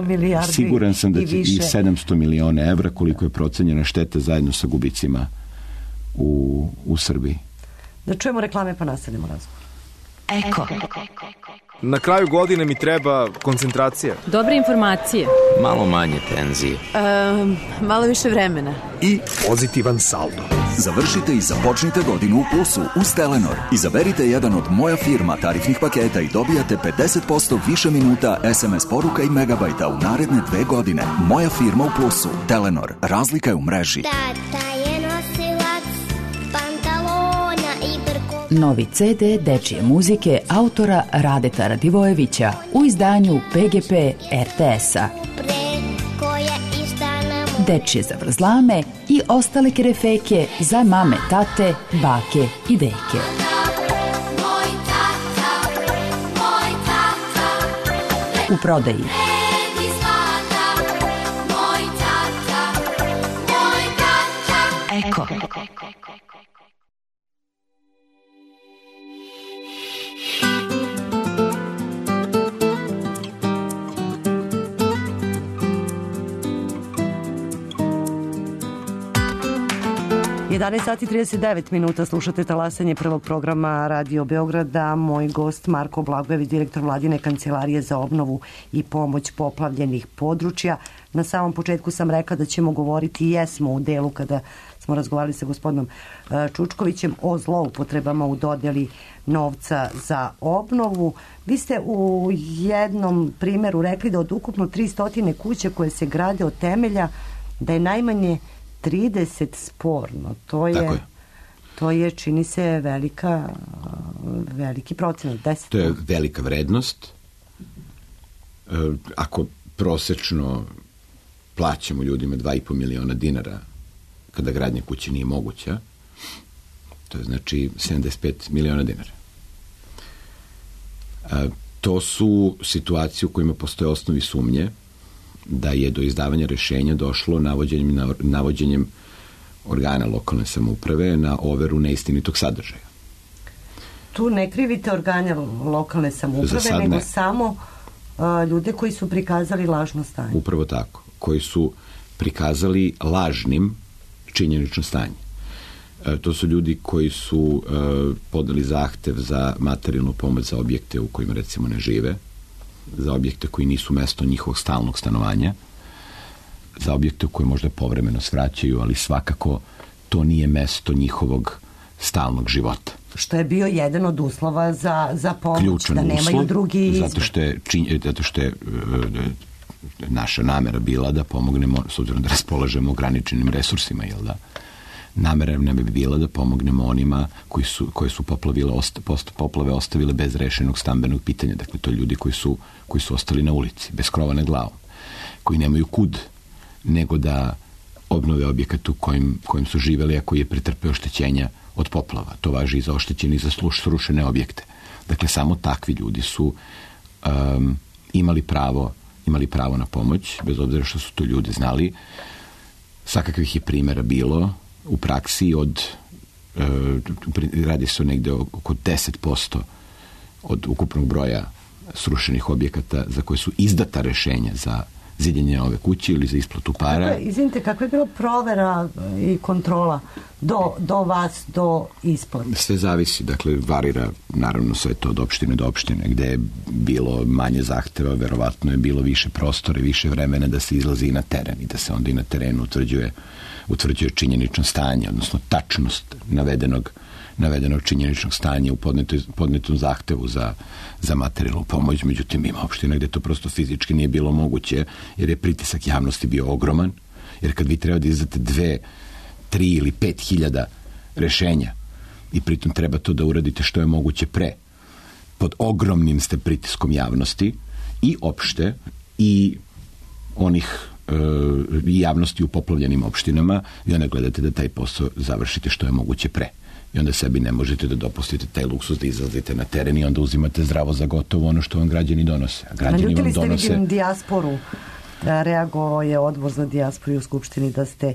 i 700 miliona evra, koliko je procenjena šteta zajedno sa gubicima u Srbiji. Da čujemo reklame pa nastavimo razgovor. Eko. Na kraju godine mi treba koncentracija. Dobre informacije. Malo manje tenzije. Malo više vremena. I pozitivan saldo. Završite i započnite godinu u plusu uz Telenor. Izaberite jedan od Moja firma tarifnih paketa i dobijate 50% više minuta, SMS poruka i megabajta u naredne 2 godine. Moja firma u plusu. Telenor. Razlika je u mreži. Novi CD dečije muzike autora Radeta Radivojevića u izdanju PGP RTS-a. Dečije zavrzlame i ostale kerefeke za mame, tate, bake i deke. U prodaji. Eko. Sati 39 minuta, slušate talasanje prvog programa Radio Beograda. Moj gost Marko Blagojević, direktor Vladine kancelarije za obnovu i pomoć poplavljenih područja. Na samom početku sam rekla da ćemo govoriti i jesmo u delu kada smo razgovarali sa gospodinom Čučkovićem o zloupotrebama u dodeli novca za obnovu. Vi ste u jednom primjeru rekli da od ukupno 300 kuća koje se grade od temelja, da je najmanje 30 sporno. To je, čini se, veliki procenat. 10%. To je velika vrednost. Ako prosečno plaćamo ljudima 2,5 miliona dinara kada gradnja kuće nije moguća, To je znači 75 miliona dinara. To su situacije u kojima postoje osnovi sumnje da je do izdavanja rešenja došlo navođenjem organa lokalne samouprave na overu neistinitog sadržaja. Tu ne krivite organe lokalne samouprave, nego samo ljude koji su prikazali lažno stanje. Upravo tako. Koji su prikazali lažnim činjenično stanje. To su ljudi koji su podali zahtev za materijalnu pomoć za objekte u kojima recimo ne žive, za objekte koji nisu mesto njihovog stalnog stanovanja, za objekte u koje možda povremeno svraćaju, ali svakako to nije mesto njihovog stalnog života. Što je bio jedan od uslova za pomoć, ključan da nemaju uslov, drugi izbor. Zato što je naša namera bila da pomognemo, s obzirom da raspolažemo ograničenim resursima, jel da? Namera ne bi bila da pomognemo onima koje su poplave ostavile bez rešenog stambenog pitanja. Dakle, to je ljudi koji su ostali na ulici, bez krova nad glavom, koji nemaju kud nego da obnove objekat u kojim su živeli, a koji je pretrpeo oštećenja od poplava. To važi i za oštećene i za srušene objekte. Dakle, samo takvi ljudi su imali pravo na pomoć, bez obzira što su to ljudi znali. Svakakvih je primjera bilo u praksi radi se o negde oko 10% od ukupnog broja srušenih objekata za koje su izdata rešenja za zidjenje ove kuće ili za isplatu para. Izvinite, kakva je bila provera i kontrola do vas, do isplate? Sve zavisi, dakle, varira naravno sve to od opštine do opštine. Gde je bilo manje zahteva, verovatno je bilo više prostora i više vremena da se izlazi na teren i da se onda i na terenu utvrđuje činjenično stanje, odnosno tačnost navedenog činjeničnog stanja u podnetom zahtevu za materijalnu pomoć. Međutim, ima opština gde to prosto fizički nije bilo moguće, jer je pritisak javnosti bio ogroman, jer kad vi treba da izdate 2, 3 ili 5 hiljada rešenja i pritom treba to da uradite što je moguće pre, pod ogromnim ste pritiskom javnosti i opšte i onih javnosti u poplavljenim opštinama, i onda gledate da taj posao završite što je moguće pre. I onda sebi ne možete da dopustite taj luksus da izlazite na teren i onda uzimate zdravo za gotovo ono što vam građani donose. Naljutili ste, vidim, dijasporu. Reagovao je odbor za dijasporu u Skupštini da ste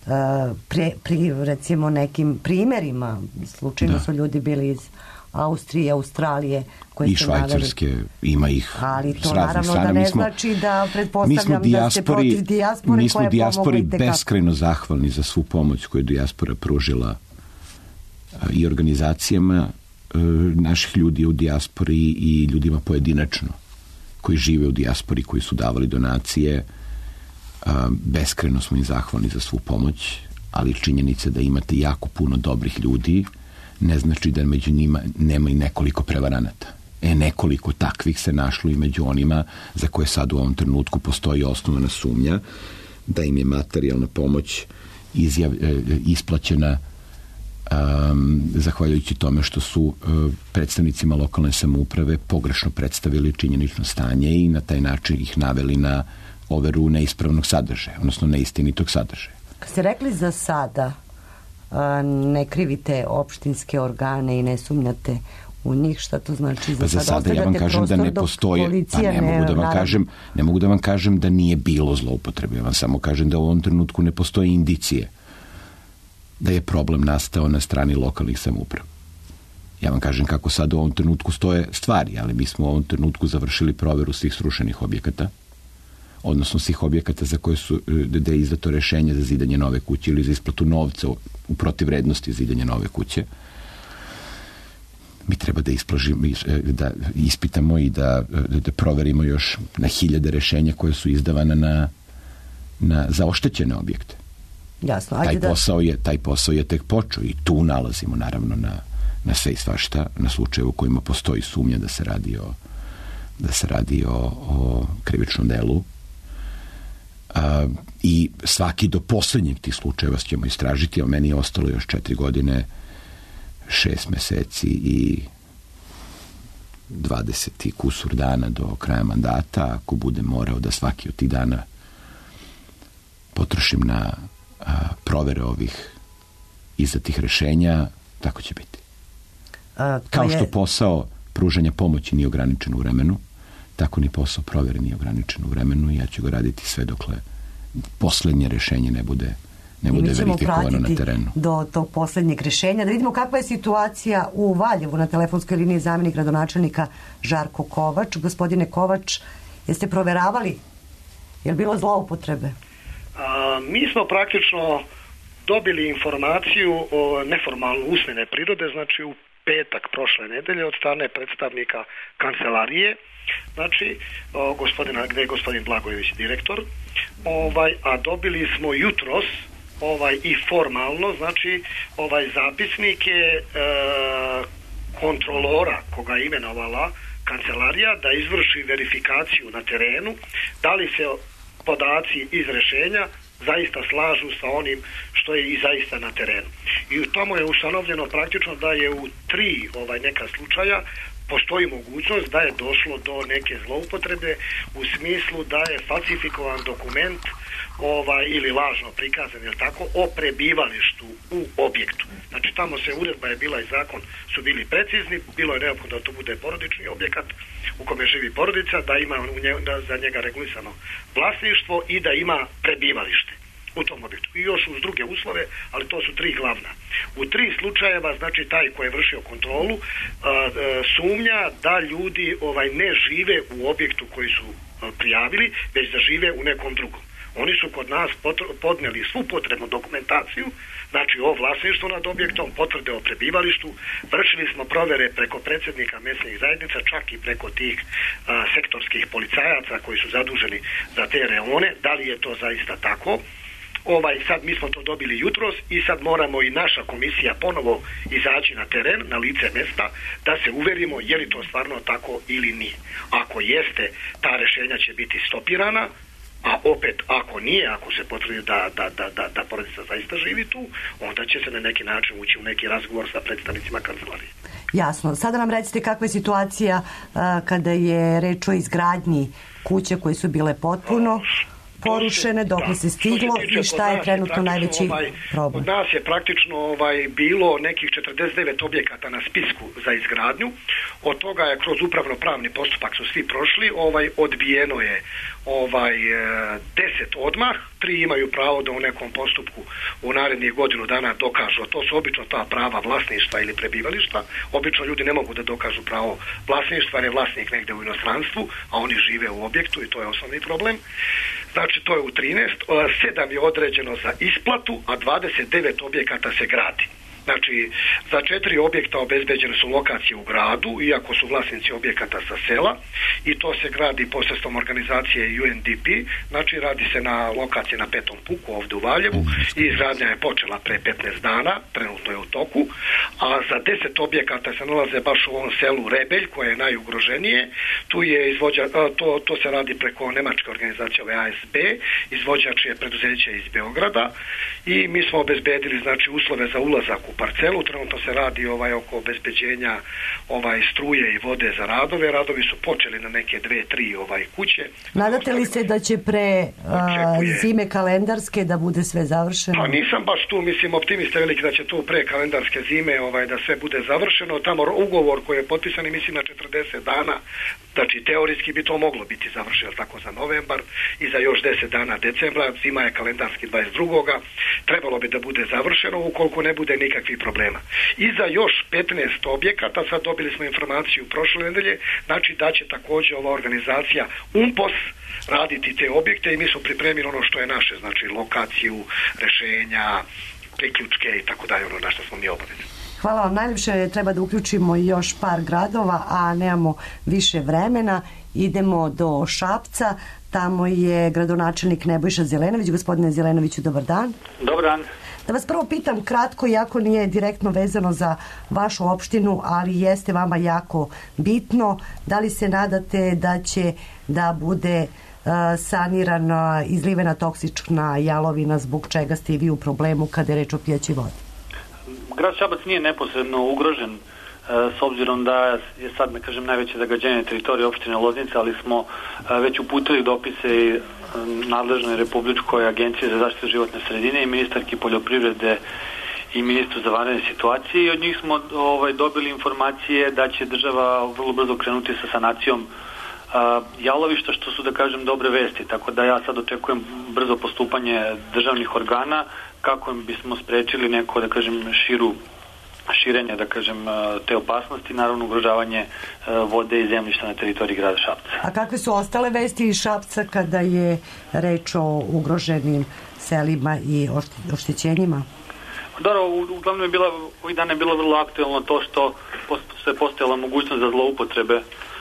recimo nekim primerima, slučajno su ljudi bili iz Austrije, Australije, i Švajcarske, ima ih ali to naravno da ne znači da pretpostavljam da ste protiv dijaspore. Mi smo dijaspori beskrajno zahvalni za svu pomoć koju je dijaspora pružila i organizacijama naših ljudi u dijaspori i ljudima pojedinačno koji žive u dijaspori, koji su davali donacije. Beskrajno smo im zahvalni za svu pomoć, ali činjenica da imate jako puno dobrih ljudi ne znači da među njima nema i nekoliko prevaranata. Nekoliko takvih se našlo i među onima za koje sad u ovom trenutku postoji osnovana sumnja da im je materijalna pomoć isplaćena zahvaljujući tome što su predstavnicima lokalne samouprave pogrešno predstavili činjenično stanje i na taj način ih naveli na overu neispravnog sadržaja, odnosno neistinitog sadržaja. Kad ste rekli za sada ne krivite opštinske organe i ne sumnjate u njih, šta to znači za sada? Za sada ja vam kažem da ne postoje, ne mogu da vam kažem da nije bilo zloupotrebe, ja vam samo kažem da u ovom trenutku ne postoje indicije da je problem nastao na strani lokalnih samouprava. Ja vam kažem kako sad u ovom trenutku stoje stvari, ali mi smo u ovom trenutku završili proveru svih srušenih objekata, odnosno svih objekata za koje gde je izdato rešenje za zidanje nove kuće ili za isplatu novca u protivrednosti zidanja nove kuće. Mi treba da ispitamo i da proverimo još na hiljade rešenja koje su izdavana za oštećene objekte. Jasno, taj posao je tek počeo i tu nalazimo naravno na sve i svašta, na slučaju u kojima postoji sumnja da se radi o krivičnom delu. I svaki do poslednjeg tih slučajeva ćemo istražiti, a meni je ostalo još 4 godine, 6 meseci i 20 kusur dana do kraja mandata. Ako budem morao da svaki od tih dana potrošim na provere ovih iza tih rešenja, tako će biti. Kao što posao pružanja pomoći nije ograničen u vremenu, tako ni posao provere nije ograničen u vremenu i ja ću ga raditi sve dokle poslednje rešenje ne bude verifikovano na terenu. Do tog poslednjeg rešenja. Da vidimo kakva je situacija u Valjevu. Na telefonskoj liniji zamenik gradonačelnika Žarko Kovač. Gospodine Kovač, jeste proveravali? Je li bilo zloupotrebe? Mi smo praktično dobili informaciju o neformalno usmene prirode, znači u petak prošle nedelje od strane predstavnika kancelarije, znači gde je gospodin Blagojević direktor, a dobili smo jutros i formalno, znači zapisnike kontrolora koga je imenovala kancelarija da izvrši verifikaciju na terenu, da li se podaci iz rešenja zaista slažu sa onim što je i zaista na terenu. I tamo je ustanovljeno praktično da je u 3 neka slučaja postoji mogućnost da je došlo do neke zloupotrebe u smislu da je falsifikovan dokument ili lažno prikazan, ili tako, o prebivalištu u objektu. Znači tamo se uredba je bila i zakon su bili precizni, bilo je neophodno da to bude porodični objekat u kome živi porodica, da ima za njega regulisano vlasništvo i da ima prebivalište u tom objektu. I još uz druge uslove, ali to su 3 glavna. U 3 slučajeva, znači taj koji je vršio kontrolu, sumnja da ljudi ne žive u objektu koji su prijavili, već da žive u nekom drugom. Oni su kod nas podneli svu potrebnu dokumentaciju, znači o vlasništvu nad objektom, potvrde o prebivalištu, vršili smo provere preko predsjednika mesnih zajednica, čak i preko tih sektorskih policajaca koji su zaduženi za te reone, da li je to zaista tako. Sad mi smo to dobili jutros i sad moramo i naša komisija ponovo izaći na teren, na lice mesta, da se uverimo je li to stvarno tako ili nije. Ako jeste, ta rešenja će biti stopirana, a opet ako nije, ako se potvrdi da porodica zaista živi tu, onda će se na neki način ući u neki razgovor sa predstavnicima kancelarije. Jasno. Sada nam recite kakva je situacija kada je reč o izgradnji kuće koje su bile potpuno porušene, dok se stiglo i šta je trenutno najveći problem? Od nas je praktično bilo nekih 49 objekata na spisku za izgradnju. Od toga je kroz upravno-pravni postupak su svi prošli. Odbijeno je 10 odmah. 3 imaju pravo da u nekom postupku u narednih godinu dana dokažu. To su obično ta prava vlasništva ili prebivališta. Obično ljudi ne mogu da dokažu pravo vlasništva jer je vlasnik negde u inostranstvu, a oni žive u objektu i to je osnovni problem. Znači to je u 13, 7 je određeno za isplatu, a 29 objekata se gradi. Znači, za 4 objekta obezbeđene su lokacije u gradu, iako su vlasnici objekata sa sela, i to se gradi posredstvom organizacije UNDP, znači radi se na lokaciji na Petom puku ovde u Valjevu i izgradnja je počela pre 15 dana, trenutno je u toku, a za 10 objekata se nalaze baš u ovom selu Rebelj, koje je najugroženije. Tu je to se radi preko nemačke organizacije ASB, izvođač je preduzeće iz Beograda i mi smo obezbedili znači uslove za ulazak u parcelu. Trenutno se radi oko obezbeđenja struje i vode za radove. Radovi su počeli na neke 2-3 kuće. Nadate li se da će pre zime kalendarske da bude sve završeno? Pa nisam baš tu, mislim, optimista veliki da će to pre kalendarske zime da sve bude završeno. Tamo ugovor koji je potpisan, mislim, na 40 dana, znači teorijski bi to moglo biti završeno tako za novembar i za još 10 dana decembra. Zima je kalendarski 22. Trebalo bi da bude završeno ukoliko ne bude nikakvih problema. I za još 15 objekata, sad dobili smo informaciju prošle nedelje, znači da će također ova organizacija UNPOS raditi te objekte i mi smo pripremili ono što je naše, znači lokaciju, rešenja, priključke i tako dalje, ono na što smo mi obavezni. Hvala vam najljepše, treba da uključimo još par gradova, a nemamo više vremena. Idemo do Šapca, tamo je gradonačelnik Nebojša Zelenović. Gospodine Zelenoviću, dobar dan. Dobar dan. Da vas prvo pitam kratko, iako nije direktno vezano za vašu opštinu, ali jeste vama jako bitno, da li se nadate da će da bude sanirana izlivena toksična jalovina, zbog čega ste i vi u problemu kada je reč o pijaćoj vodi? Grad Šabac nije neposredno ugrožen s obzirom da je sad, ne kažem, najveće zagađenje teritorije opštine Loznica, ali smo već uputili dopise i nadležnoj Republičkoj agenciji za zaštitu životne sredine i ministarki poljoprivrede i ministru za vanredne situacije i od njih smo dobili informacije da će država vrlo brzo krenuti sa sanacijom jalovišta, što su, da kažem, dobre vesti, tako da ja sad očekujem brzo postupanje državnih organa kako bismo sprečili neko, da kažem, širenje, da kažem, te opasnosti, naravno ugrožavanje vode i zemljišta na teritoriji grada Šapca. A kakve su ostale vesti iz Šapca kada je reč o ugroženim selima i oštećenjima? Dobro, uglavnom ovih dana je bilo vrlo aktuelno to što se postojala mogućnost za zloupotrebe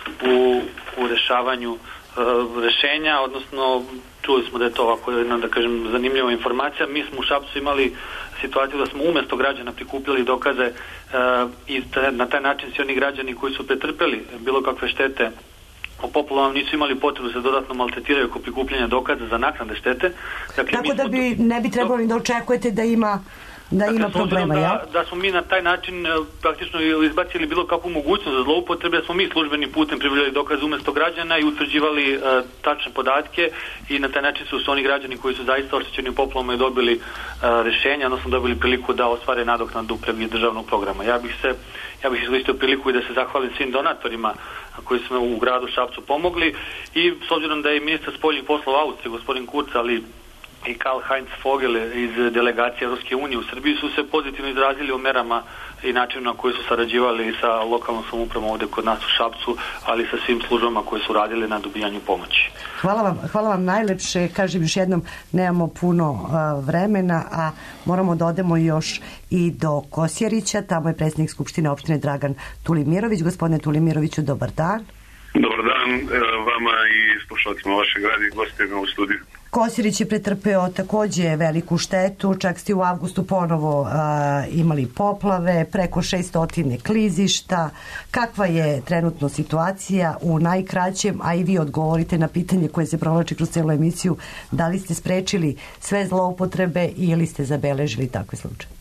u rešavanju rešenja, odnosno čuli smo da je to ovako jedna, da kažem, zanimljiva informacija. Mi smo u Šapcu imali situaciju da smo umjesto građana prikupljali dokaze i na taj način svi oni građani koji su pretrpeli bilo kakve štete o poplavama nisu imali potrebu da se dodatno maltretiraju oko prikupljanja dokaza za naknade štete. Dakle, tako da ne bi trebali da očekujete da ima problema, ja? Da smo mi na taj način praktično izbacili bilo kakvu mogućnost za zloupotrebe, da smo mi službenim putem pribavljali dokaze umjesto građana i utvrđivali tačne podatke i na taj način su oni građani koji su zaista oštećeni u poplavama i dobili rešenja, odnosno dobili priliku da ostvare nadoknadu preko državnog programa. Ja bih iskoristio priliku i da se zahvalim svim donatorima koji su u gradu Šapcu pomogli i s obzirom da je ministar spoljnih poslova Austrije, gospodin Kurz, ali i Karl-Heinz Vogel iz delegacije Europske unije u Srbiji su se pozitivno izrazili o merama i načinu na koji su sarađivali sa lokalnom samoupravom ovdje kod nas u Šapcu, ali sa svim službama koje su radile na dobijanju pomoći. Hvala vam najlepše. Kažem još jednom, nemamo puno vremena, a moramo da odemo još i do Kosjerića. Tamo je predsjednik Skupštine opštine Dragan Tulimirović. Gospodine Tulimiroviću, dobar dan. Dobar dan vama i slušalcima vašeg radija i gostima u studiju. Kosjerić je pretrpeo takođe veliku štetu, čak ste u avgustu ponovo imali poplave, preko 600 klizišta. Kakva je trenutno situacija u najkraćem, a i vi odgovorite na pitanje koje se provlači kroz celu emisiju, da li ste sprečili sve zloupotrebe ili ste zabeležili takve slučaje?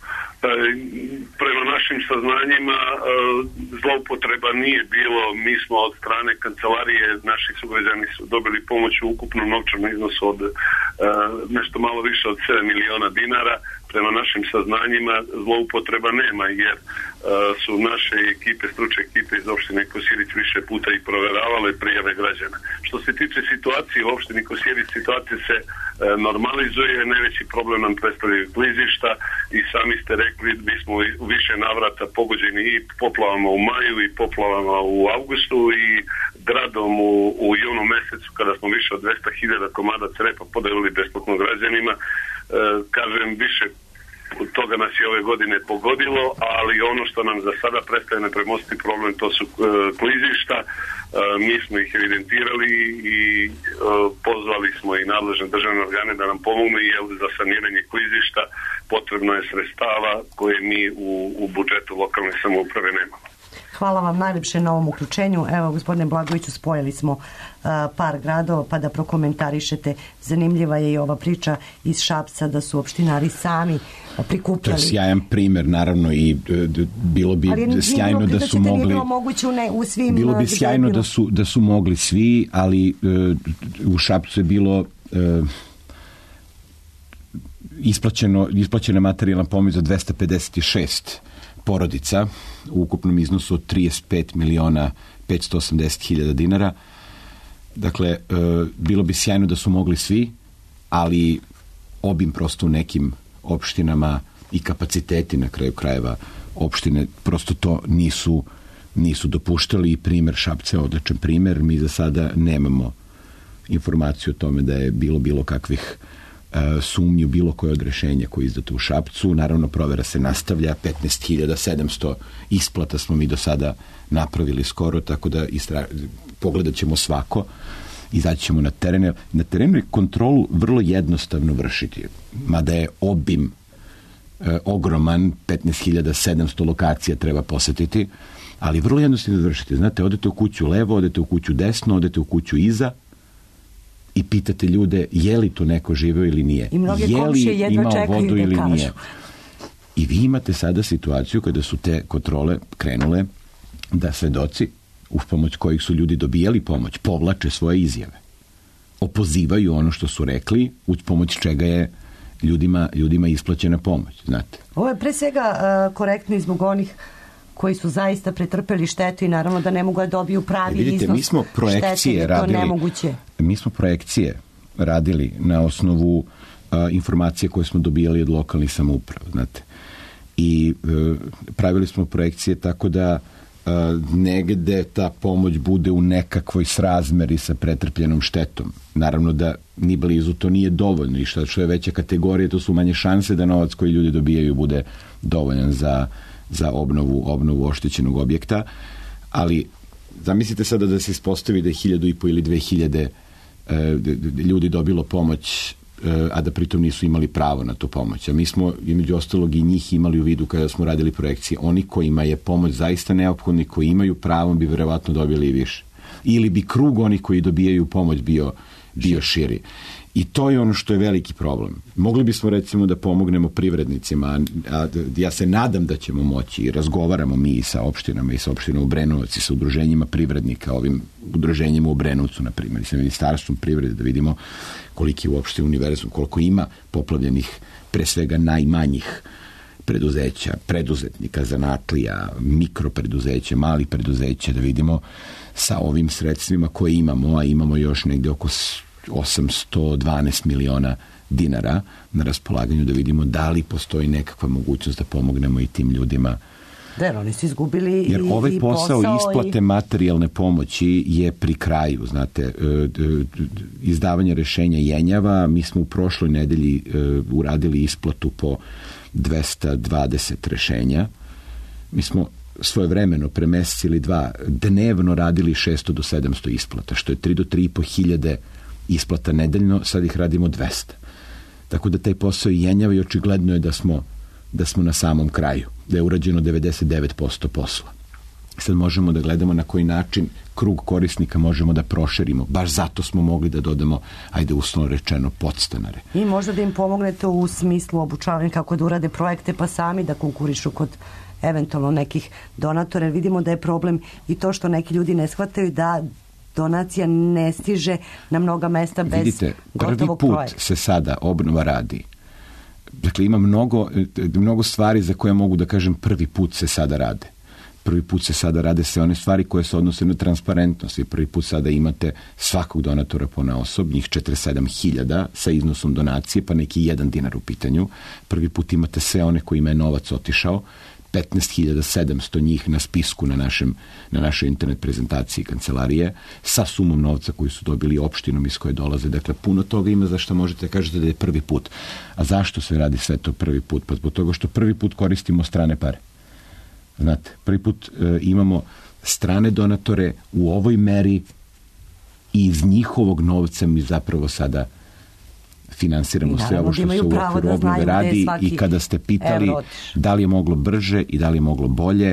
Prema našim saznanjima zloupotreba nije bilo. Mi smo od strane kancelarije, naši sugrađani su dobili pomoć u ukupnom novčanom iznosu od nešto malo više od 7 miliona dinara. Prema našim saznanjima zloupotreba nema, jer su naše ekipe, stručne ekipe iz opštine Kosjerić više puta i proveravale prijave građana. Što se tiče situacije u opštini Kosjerić, situacija se normalizuje, najveći problem nam predstavljaju klizišta i sami ste rekli, mi smo u više navrata pogođeni i poplavama u maju i poplavama u avgustu i gradom u junu mesecu kada smo više od 200.000 komada crepa podelili besplatno građanima. Kažem, više toga nas je ove godine pogodilo, ali ono što nam za sada prestaje nepremostiti problem, to su klizišta. Mi smo ih evidentirali i pozvali smo i nadležne državne organe da nam pomognu, jer za saniranje klizišta potrebno je sredstava koje mi u budžetu lokalne samouprave nemamo. Hvala vam najljepše na ovom uključenju. Evo, gospodine Blagoviću, spojili smo par gradova pa da prokomentarišete. Zanimljiva je i ova priča iz Šapca da su opštinari sami prikupljali. To je sjajan primer, naravno, i bilo bi sjajno da su mogli... Bilo bi sjajno da su mogli svi, ali u Šapcu je bilo... isplaćena materijalna pomoć za 256 porodica u ukupnom iznosu od 35.580.000 dinara. Dakle, bilo bi sjajno da su mogli svi, ali obim prosto u nekim opštinama i kapaciteti na kraju krajeva opštine prosto to nisu dopuštali i primer Šapca je odličan primer. Mi za sada nemamo informaciju o tome da je bilo kakvih sumnji u bilo koje od rešenja koje je izdato u Šapcu. Naravno, provera se nastavlja. 15.700 isplata smo mi do sada napravili skoro, tako da pogledat ćemo svako, izaći ćemo na teren. Na terenu je kontrolu vrlo jednostavno vršiti, mada je obim ogroman, 15.700 lokacija treba posetiti, ali vrlo jednostavno vršiti. Znate, odete u kuću levo, odete u kuću desno, odete u kuću iza i pitate ljude je li tu neko živeo ili nije. I mnoge komšije jedva čekaju da kažu. Nije. I vi imate sada situaciju kada su te kontrole krenule da svedoci uz pomoć kojih su ljudi dobijali pomoć povlače svoje izjave. Opozivaju ono što su rekli, uz pomoć čega je ljudima isplaćena pomoć, znate. Ovo je pre svega korektno i zbog onih koji su zaista pretrpeli štetu i naravno da ne mogu da dobiju pravi iznos štete, to nemoguće. Mi smo projekcije radili na osnovu informacije koje smo dobijali od lokalnih samouprava, znate. I pravili smo projekcije tako da negde ta pomoć bude u nekakvoj srazmeri sa pretrpljenom štetom. Naravno da ni blizu to nije dovoljno i što je veća kategorija, to su manje šanse da novac koji ljudi dobijaju bude dovoljan za obnovu oštećenog objekta, ali zamislite sada da se ispostavi da je 1.500 ili 2.000 ljudi dobilo pomoć, a da pritom nisu imali pravo na tu pomoć. A mi smo, između ostalog, i njih imali u vidu kada smo radili projekcije. Oni kojima je pomoć zaista neophodna, koji imaju pravo, bi verovatno dobili i više. Ili bi krug onih koji dobijaju pomoć bio širi. I to je ono što je veliki problem. Mogli bismo recimo da pomognemo privrednicima, a ja se nadam da ćemo moći i razgovaramo mi sa opštinama i sa opštinom Obrenovac i sa udruženjima privrednika, ovim udruženjima u Obrenovcu, na primjer, i sa Ministarstvom privrede, da vidimo koliki je uopšte univerzum, koliko ima poplavljenih, pre svega najmanjih preduzeća, preduzetnika, zanatlija, mikropreduzeća, malih preduzeća, da vidimo sa ovim sredstvima koje imamo, a imamo još negde oko 812 miliona dinara na raspolaganju, da vidimo da li postoji nekakva mogućnost da pomognemo i tim ljudima. Da, oni su izgubili jer ovaj posao isplate materijalne pomoći je pri kraju, znate, izdavanje rešenja jenjava. Mi smo u prošloj nedelji uradili isplatu po 220 rešenja. Mi smo svojevremeno pre mesec ili dva dnevno radili 600 do 700 isplata, što je 3 do 3,5 hiljade isplata nedeljno, sad ih radimo 200. Tako da taj posao je jenjava i očigledno je da smo na samom kraju, da je urađeno 99% posla. Sad možemo da gledamo na koji način krug korisnika možemo da proširimo. Baš zato smo mogli da dodamo, ajde uslovno rečeno, podstanare. I možda da im pomognete u smislu obučavanja kako da urade projekte, pa sami da konkurišu kod eventualno nekih donatora. Jer vidimo da je problem i to što neki ljudi ne shvataju da donacija ne stiže na mnoga mesta bez vidite, gotovog prvi put projekta. se sada obnova radi. Dakle, ima mnogo stvari za koje mogu da kažem prvi put se sada rade. Prvi put se sada rade sve one stvari koje se odnose na transparentnost. I prvi put sada imate svakog donatora ponaosob, njih 47.000 sa iznosom donacije, pa neki 1 dinar u pitanju. Prvi put imate sve one kojima je novac otišao, 15.700 njih na spisku na našoj internet prezentaciji kancelarije, sa sumom novca koju su dobili opštinom iz koje dolaze. Dakle, puno toga ima za što možete kažete da je prvi put. A zašto se radi sve to prvi put? Pa zbog toga što prvi put koristimo strane pare. Znate, prvi put imamo strane donatore u ovoj meri i iz njihovog novca mi zapravo sada finansiramo sve ovo što se u okviru obnove radi i kada ste pitali da li je moglo brže i da li je moglo bolje,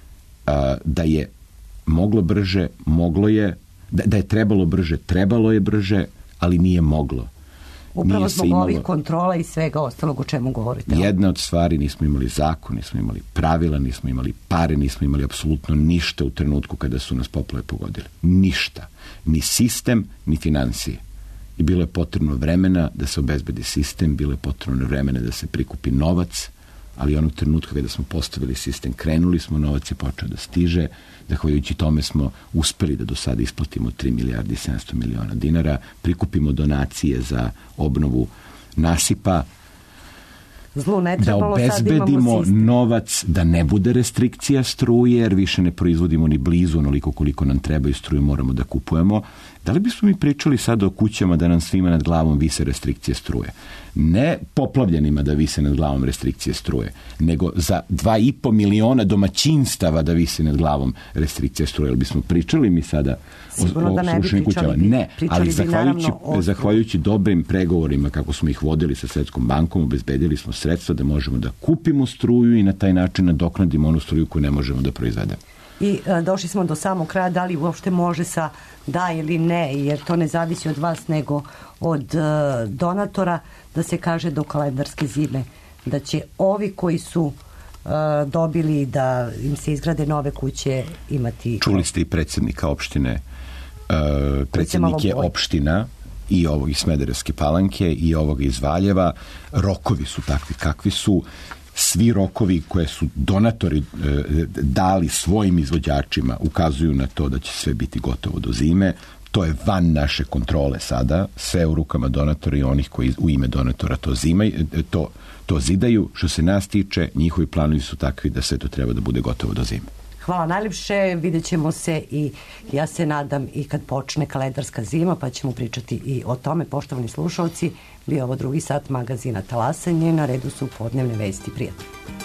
da je moglo brže, moglo je, da je trebalo brže, trebalo je brže, ali nije moglo. Upravo zbog ovih kontrola i svega ostalog o čemu govorite. Jedna od stvari, nismo imali zakon, nismo imali pravila, nismo imali pare, nismo imali apsolutno ništa u trenutku kada su nas poplave pogodile. Ništa. Ni sistem, ni financije. I bilo je potrebno vremena da se obezbedi sistem, bilo je potrebno vremena da se prikupi novac, ali onog trenutka kada smo postavili sistem, krenuli smo, novac je počeo da stiže, zahvaljujući tome smo uspeli da do sada isplatimo 3 milijardi i 700 miliona dinara, prikupimo donacije za obnovu nasipa, da obezbedimo novac, da ne bude restrikcija struje, jer više ne proizvodimo ni blizu onoliko koliko nam treba i struju moramo da kupujemo. Da li bismo mi pričali sada o kućama da nam svima nad glavom vise restrikcije struje? Ne poplavljenima da vise nad glavom restrikcije struje, nego za 2,5 miliona domaćinstava da vise nad glavom restrikcije struje. Ali bismo pričali mi sada o srušenim kućama? Ne, ali zahvaljujući dobrim pregovorima kako smo ih vodili sa Svetskom bankom, obezbedili smo sredstva da možemo da kupimo struju i na taj način nadoknadimo onu struju koju ne možemo da proizvedemo. I došli smo do samog kraja, da li uopšte može sa da ili ne, jer to ne zavisi od vas nego od donatora, da se kaže do kalendarske zime, da će ovi koji su dobili da im se izgrade nove kuće imati... Čuli ste i predsjednika opštine, predsjednik je opština i ovog iz Smederevske Palanke i ovog iz Valjeva. Rokovi su takvi kakvi su. Svi rokovi koje su donatori dali svojim izvođačima ukazuju na to da će sve biti gotovo do zime. To je van naše kontrole sada. Sve u rukama donatora i onih koji u ime donatora to zidaju. Što se nas tiče, njihovi planovi su takvi da sve to treba da bude gotovo do zime. Hvala najljepše, vidjet ćemo se i ja se nadam i kad počne kalendarska zima, pa ćemo pričati i o tome. Poštovani slušalci, bio ovo drugi sat magazina Talasanje, na redu su podnevne vesti. Prijatno.